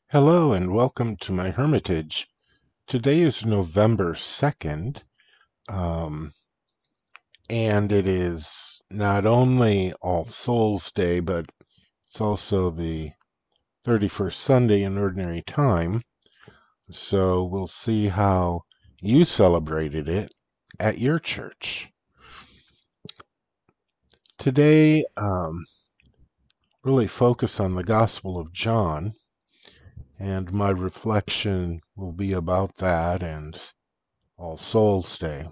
Hello and welcome to my hermitage. Today is November 2nd, um, and it is not only All Souls Day, but it's also the 31st Sunday in Ordinary Time. So we'll see how you celebrated it at your church. Today, really focus on the Gospel of John, and my reflection will be about that and All Souls Day.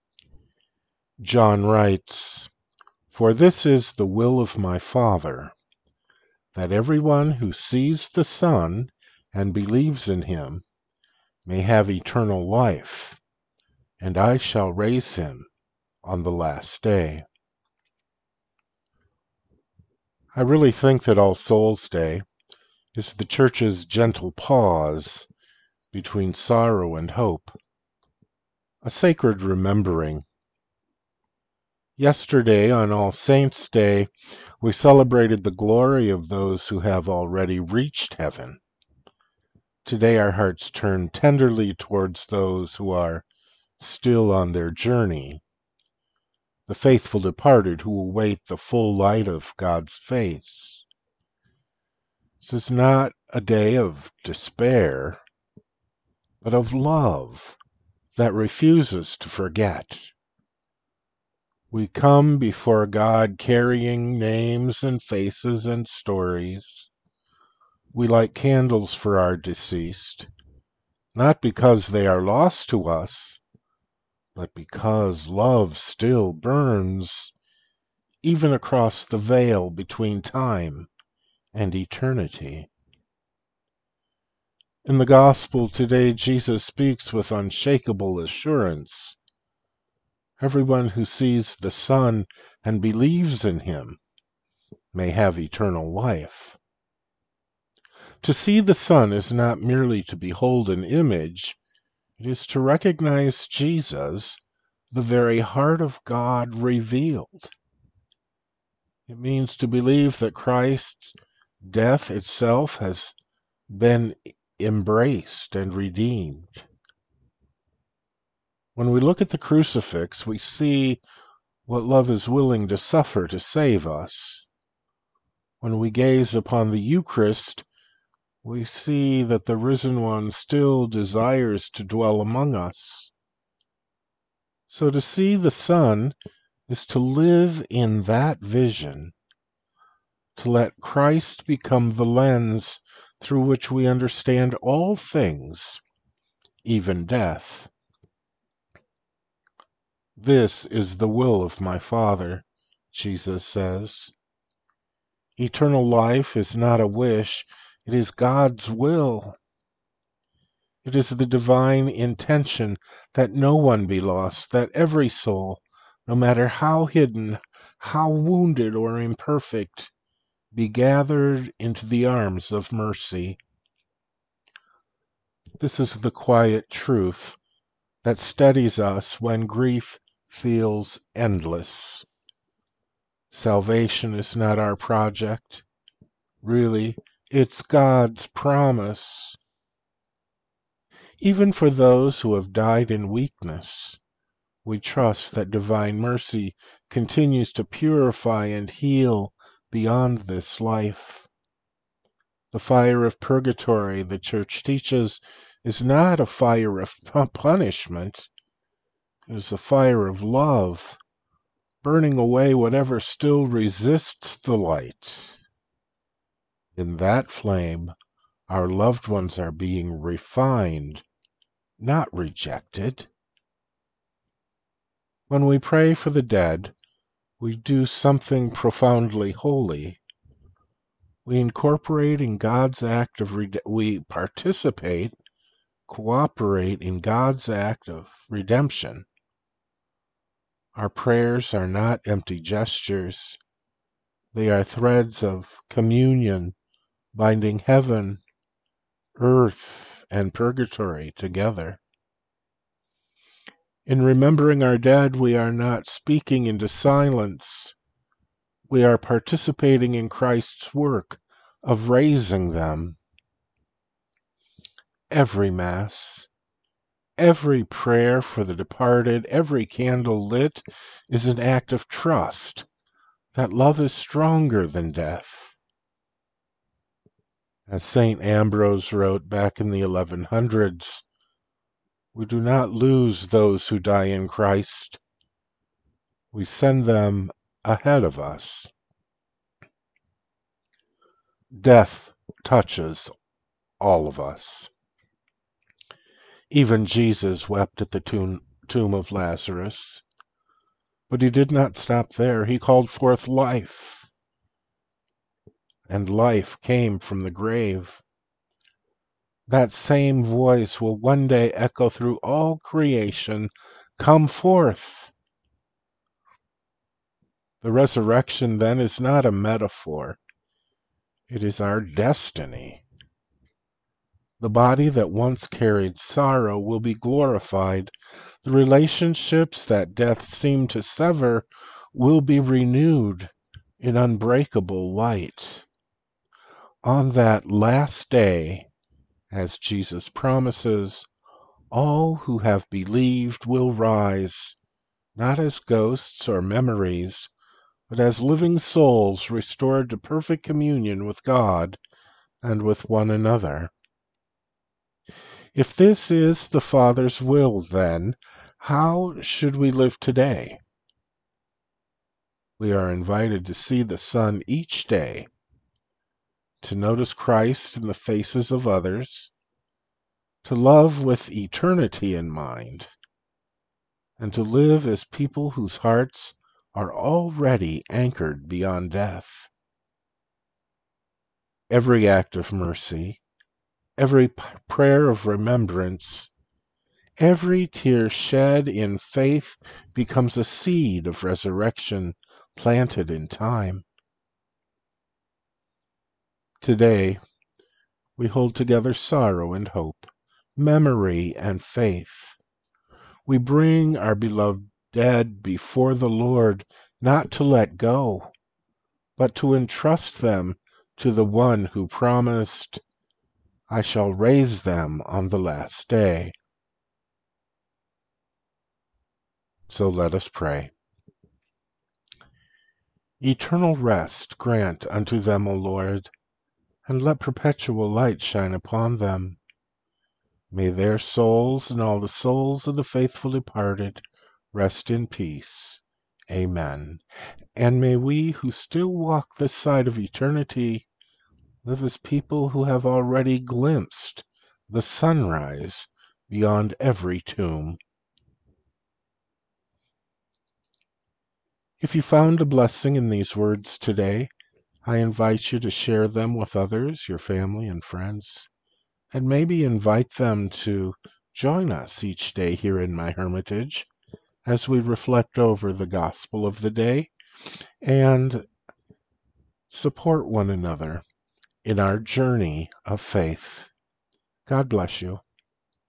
John writes, "For this is the will of my Father, that everyone who sees the Son and believes in him may have eternal life, and I shall raise him on the last day." I really think that All Souls Day is the Church's gentle pause between sorrow and hope, a sacred remembering. Yesterday, on All Saints' Day, we celebrated the glory of those who have already reached heaven. Today our hearts turn tenderly towards those who are still on their journey, the faithful departed who await the full light of God's face. This is not a day of despair, but of love that refuses to forget. We come before God carrying names and faces and stories. We light candles for our deceased, not because they are lost to us, but because love still burns, even across the veil between time and eternity. In the Gospel today, Jesus speaks with unshakable assurance. Everyone who sees the Son and believes in him may have eternal life. To see the Son is not merely to behold an image, it is to recognize Jesus, the very heart of God revealed. It means to believe that Christ's death itself has been embraced and redeemed. When we look at the crucifix, we see what love is willing to suffer to save us. When we gaze upon the Eucharist, we see that the risen one still desires to dwell among us. So to see the Son is to live in that vision, to let Christ become the lens through which we understand all things, even death. "This is the will of my Father," Jesus says. Eternal life is not a wish, it is God's will. It is the divine intention that no one be lost, that every soul, no matter how hidden, how wounded or imperfect, be gathered into the arms of mercy. This is the quiet truth that steadies us when grief feels endless. Salvation is not our project. Really, it's God's promise. Even for those who have died in weakness, we trust that divine mercy continues to purify and heal beyond this life. The fire of purgatory, the Church teaches, is not a fire of punishment. It is a fire of love, burning away whatever still resists the light. In that flame, our loved ones are being refined, not rejected. When we pray for the dead, we do something profoundly holy. We incorporate in God's act of we participate, cooperate in God's act of redemption. Our prayers are not empty gestures. They are threads of communion binding heaven, earth, and purgatory together. In remembering our dead, we are not speaking into silence. We are participating in Christ's work of raising them. every Mass, every prayer for the departed, every candle lit is an act of trust that love is stronger than death. As St. Ambrose wrote back in the 1100s, we do not lose those who die in Christ. We send them ahead of us. Death touches all of us. Even Jesus wept at the tomb of Lazarus. But he did not stop there. He called forth life, and life came from the grave. That same voice will one day echo through all creation, "Come forth." The resurrection, then, is not a metaphor. It is our destiny. The body that once carried sorrow will be glorified. The relationships that death seemed to sever will be renewed in unbreakable light. On that last day, as Jesus promises, all who have believed will rise, not as ghosts or memories, but as living souls restored to perfect communion with God and with one another. If this is the Father's will, then, how should we live today? We are invited to see the Son each day, to notice Christ in the faces of others, to love with eternity in mind, and to live as people whose hearts are already anchored beyond death. Every act of mercy, every prayer of remembrance, every tear shed in faith becomes a seed of resurrection planted in time. Today, we hold together sorrow and hope, memory and faith. We bring our beloved dead before the Lord, not to let go, but to entrust them to the one who promised, "I shall raise them on the last day." So let us pray. Eternal rest grant unto them, O Lord, and let perpetual light shine upon them. May their souls and all the souls of the faithful departed rest in peace. Amen. And may we who still walk this side of eternity live as people who have already glimpsed the sunrise beyond every tomb. If you found a blessing in these words today, I invite you to share them with others, your family and friends, and maybe invite them to join us each day here in my hermitage as we reflect over the gospel of the day and support one another in our journey of faith. God bless you.